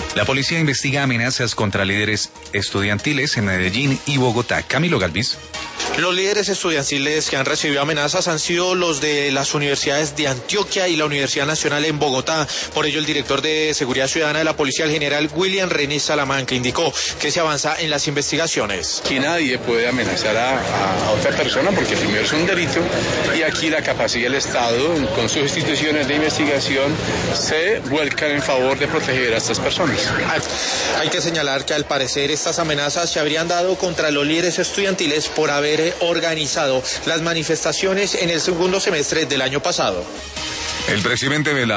La policía investiga amenazas contra líderes estudiantiles en Medellín y Bogotá. Camilo Galvis. Los líderes estudiantiles que han recibido amenazas han sido los de las universidades de Antioquia y la Universidad Nacional en Bogotá. Por ello, el director de Seguridad Ciudadana de la Policía, el general William René Salamanca, indicó que se avanza en las investigaciones. Aquí nadie puede amenazar a otra persona porque primero es un delito y aquí la capacidad del Estado con sus instituciones de investigación se vuelcan en favor de proteger a estas personas. Hay que señalar que al parecer estas amenazas se habrían dado contra los líderes estudiantiles por haber organizado las manifestaciones en el segundo semestre del año pasado. El presidente de la